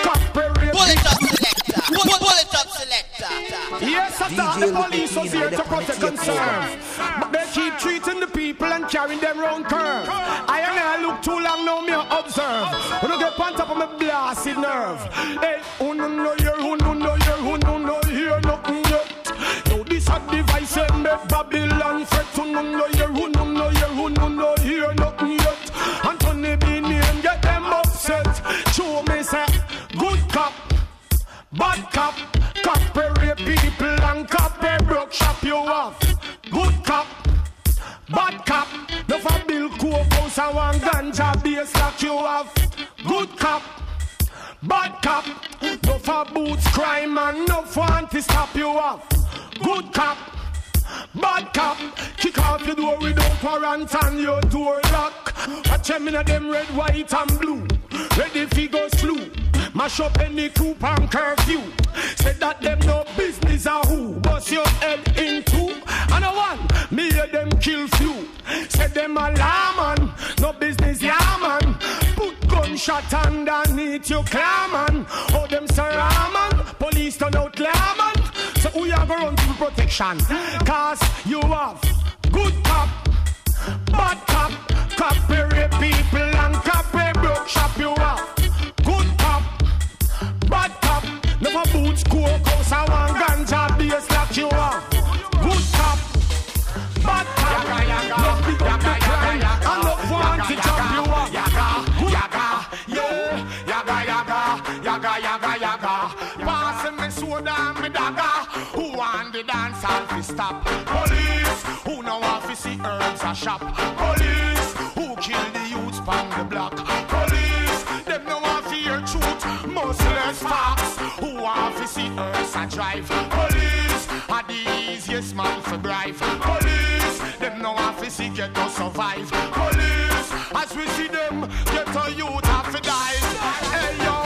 Yes, I thought the police was here to protect and serve, but they keep treating the people and carrying them round curve. I look too long now, me observe. When I get on top of my blasted nerve. Hey, who no hear, who no hear nothing yet. No, this a device and make Babylon fret. Who no hear, who no hear nothing yet. Anthony B. name get them upset. Show me say, good cop, bad cop. Cop rape people and cop broke shop you off. Good cop, bad cop. No for bill coke house and one ganja base lock you off. Good cop, bad cop. No for boots crime and no for anti-stop you off. Good cop, bad cop. Kick off your door without warrant and your door lock. Watch them in them red, white and blue. Ready fi go slew. Mash up any coupe and curfew. Said that them no business a who. Bust your head in two. And a one, me hear them kill few. Said them a lawman, no business yeah man. Put gunshot underneath your claman. Oh them man, police turn out lawman. So who you go run to protection? Cause you have good cop, bad cop. Cop rape people and cop broke shop you up. Good cop, bad cop. Never boots coke house and one ganja base lock you up. Good cop, bad cop. No big up the crime and no want to chop you up. Yaga. Passing me soda and me dagger. Who want the dance and fi stop? Police, who know want fi see herbs a shop? Police, who kill the youths pan the block? Police, them no want fi hear truth, much less facts. Who want fi see herbs a drive? Police, are the easiest man for bribe. Police, them no want fi see get to survive. Police, as we see them, get a youth have to die. Hey yo.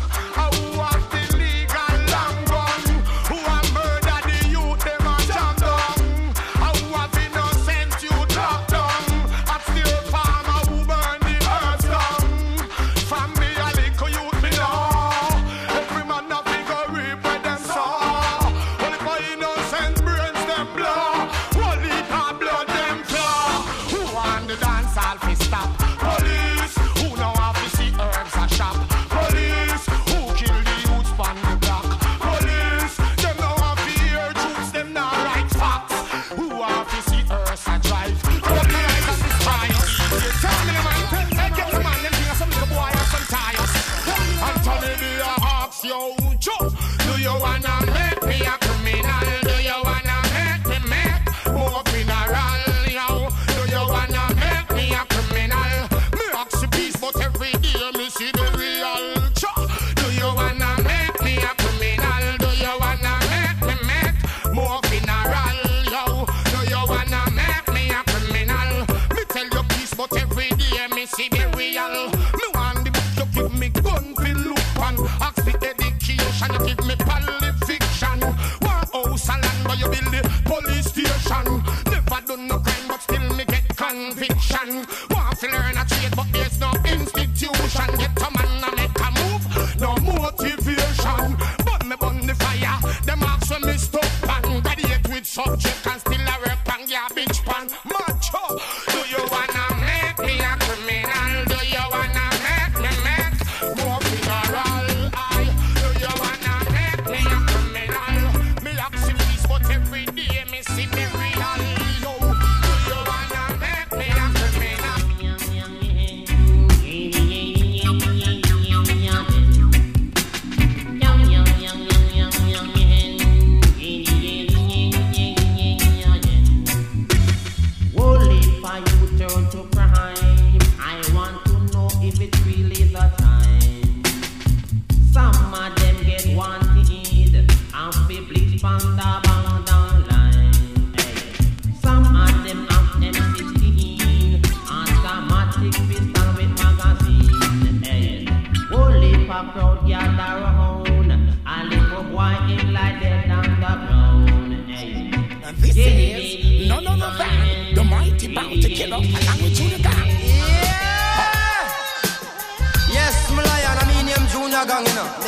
See the real. Me want the book you give me gun, feel look and ask the education you give me qualification.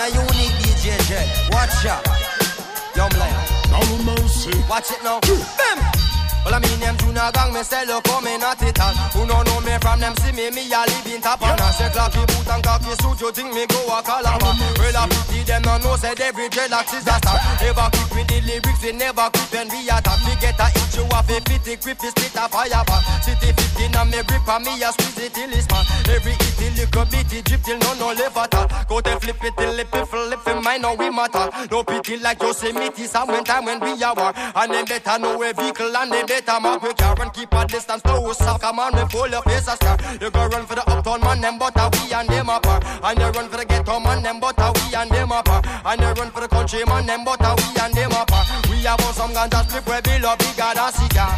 a unique DJ Jet. Watch out. Young lion. No mercy. Watch it now. Bam! Well, I mean them Junior gang, me say look how me not it all. Who no know me from them see me a live in top and I say clappy boot and cocky suit, you think me go a calabar. Well, I pity them no know, said every dreadlocks is a star. Never quit with the lyrics, we never quit when we attack. We get a hit you off a pity, grip is split a fire back. City 15 and me grip and me a squeeze it till it's man. Every hit till little bit, it drip till no left at all. Go to flip it till it flip in mine, now we matter. No pity like Yosemite, some when time when we are war. And them better know a vehicle and they better mark we car and keep a distance. No soft, come on, we pull your face a scar. You go run for the uptown man, them but we and them apart. And you run for the ghetto man, them but we and them apart. And you run for the country man, them but we and them apart. We have on some ganja strip where below bigger than cigar.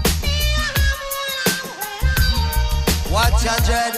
Watch your dread.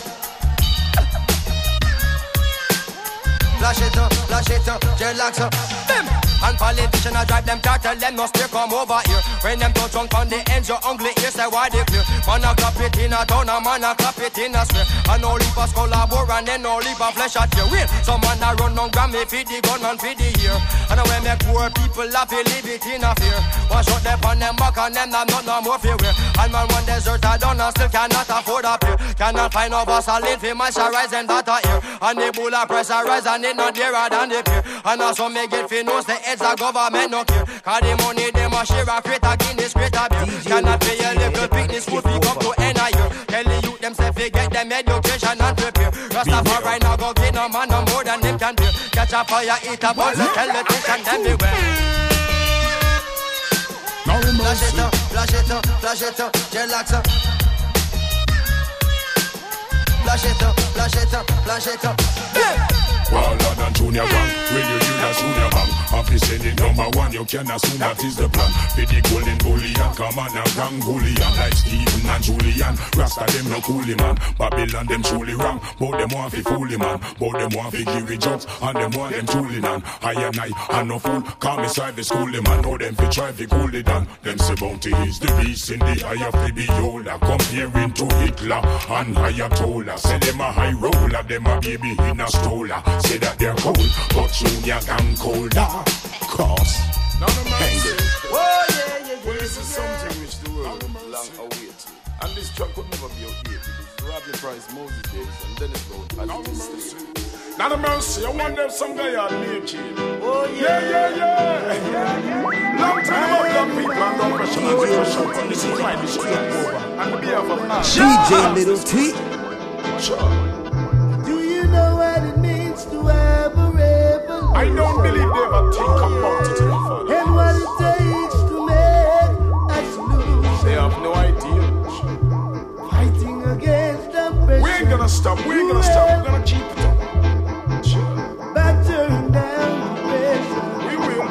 Flash it up, dreadlocks up. Bim! And politicians a drive them car, tell them no stay come over here. When them touch drunk on the ends, your ugly ears say why they clear. Man a clap it in a town, a man a clap it in a square. And no leave a skull a bore and then no leave a flesh at your wheel. Some man a run down Grammy for the gun and for the ear. And when make poor people laugh, they leave it in a fear. One shot them on them back and them not no more fear. And man one desert a done and still cannot afford a pair. Cannot find no Vaseline for moisturize them that a ear. And the bull a press a rise and it not dearer than the peer. And also me get fi know say it's a government no care. Cause the money them a share a crate a Guinness crate a beer. Cannot pay a little picnic school fee come to end a year. Tell the youth them say fi get them education and prepare. Rastafari now go get no man no more than them can bear. Catch a fire, eat a buzz, tell the teacher them beware. Flash it up, dreadlocks up. Flash it up. Yeah. Waller than Junior Gang, when you use a Junior Bang. After sending number one, you can assume that is the plan. For the golden bullion, come on and gang bullion. Like Stephen and Julian, Rasta them no coolie man. Babylon them truly wrong, but them want fi foolie man. But them want fi give it jokes, and them want them truly none. I and no fool, call me side the schoolie man. Know them fi try fi cool it down. Them say bounty is the beast in the eye of the beholder. Comparing to Hitler and Ayatollah. Say them a high roller, them a baby in a stroller. Say that they're cold, but Junior Gang colder. Cause hanging. Oh yeah. Well, this is something which the world long awaited. And this track could never be outdated. It's Rodney Price, Moses Davis, and Dennis Brown. Not a mercy. I wonder if some guy are naked. Oh yeah. Long time about young people and no pressure. This is why this should over. And be of a man. DJ Little T. Sure. Know what it means to have a rebel. I don't believe they ever think about it, Father. And what it takes to make a solution. They have no idea. Fighting against oppression. We ain't gonna stop. We're gonna keep it up. Sure. Back turn down the pressure. We will.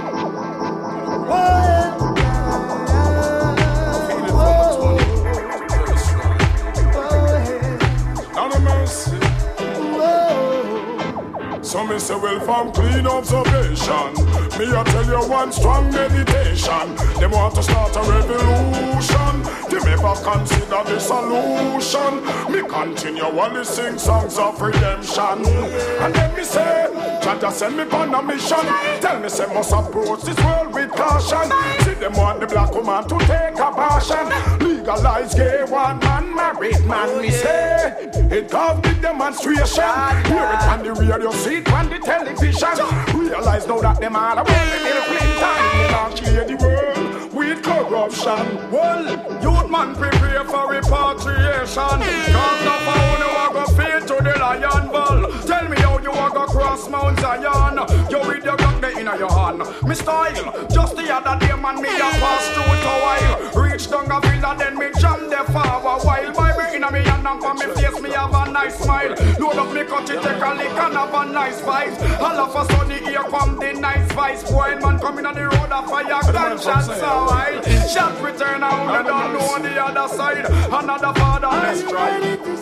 So me say well from clean observation, me I tell you one strong meditation. Them want to start a revolution, they never consider the solution. Me continually sing songs of redemption. And then me say, Jah send me on a mission. Tell me say must approach this world with caution. See them want the black woman to take a passion. Legalize gay one man, married man. Me say, it comes with demonstration. Hear it on the radio, see it on the television. Realize now that them all about the Bill Clinton. They not clear the world with corruption. Well, youth man prepare for repatriation. Cause the phone you are gonna feed to the lion bull. Tell me how you are gonna cross Mount Zion. You with your gun there in your hand. Me style, just the other day man me a pass through it a while. Reach down a villa then me jam there for a while. Bible in a me hand and for me face me have a nice smile. Load up me cut it, take a lick and have a nice vibe. All of a sudden here come the nice vice. Boy man coming on the road a fire gunshot so wild. Shot return out me don't know on the other side. Another father let's try.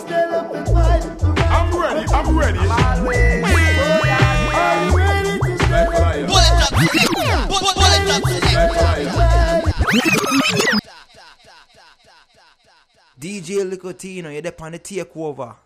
I'm ready. I'm ready to stand DJ Licotino, you're there on the takeover.